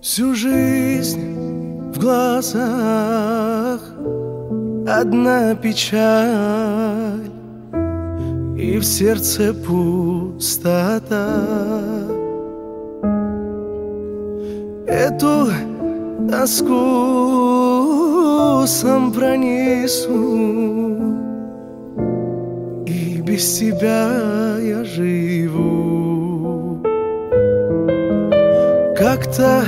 Всю жизнь в глазах одна печаль, и в сердце пустота. Эту тоску сам пронесу, и без тебя я живу. Как-то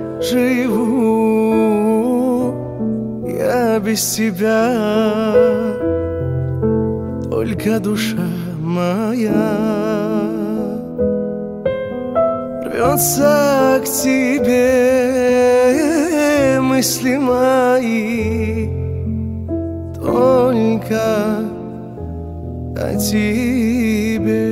живу я без тебя, только душа моя рвется к тебе, мысли мои только о тебе.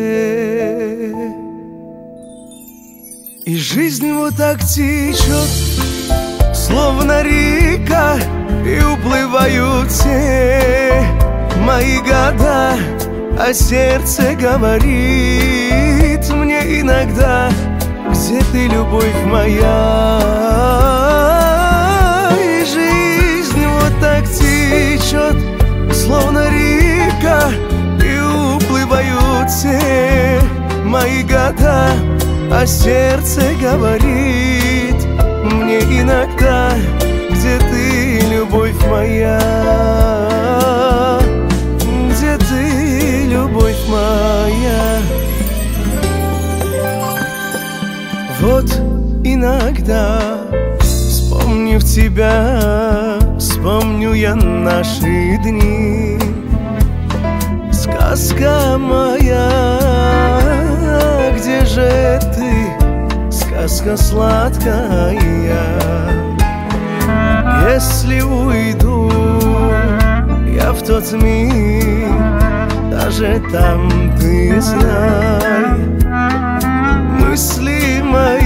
И жизнь вот так течет, словно река, и уплывают все мои года, а сердце говорит мне иногда: где ты, любовь моя? И жизнь вот так течет, словно река, и уплывают все мои года, а сердце говорит мне иногда: где ты, любовь моя? Где ты, любовь моя? Вот иногда, вспомнив тебя, вспомню я наши дни. Сказка моя, где же ты, сказка сладкая? Если уйду я в тот мир, даже там ты знай, мысли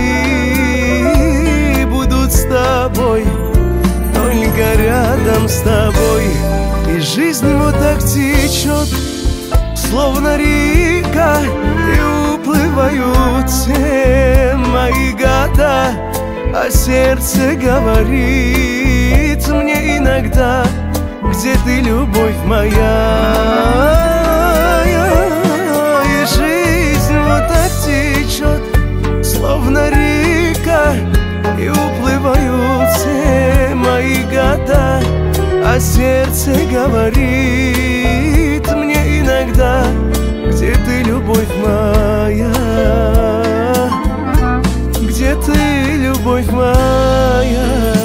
мои будут с тобой, только рядом с тобой. И жизнь вот так течет, словно река, и уплывают все мои года, а сердце говорит мне иногда: где ты, любовь моя? И жизнь вот так течет, словно река, и уплывают все мои года, а сердце говорит мне иногда: где ты, любовь моя? Где ты, любовь моя?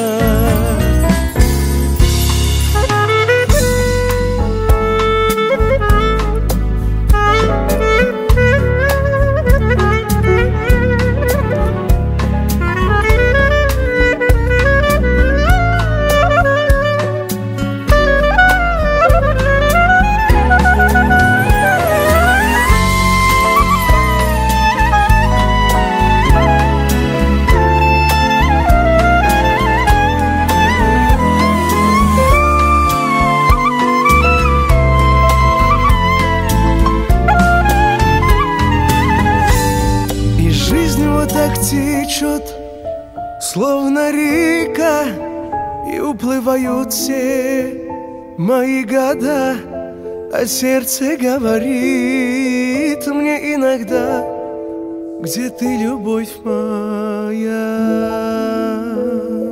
Так течет, словно река, и уплывают все мои года, а сердце говорит мне иногда: где ты, любовь моя?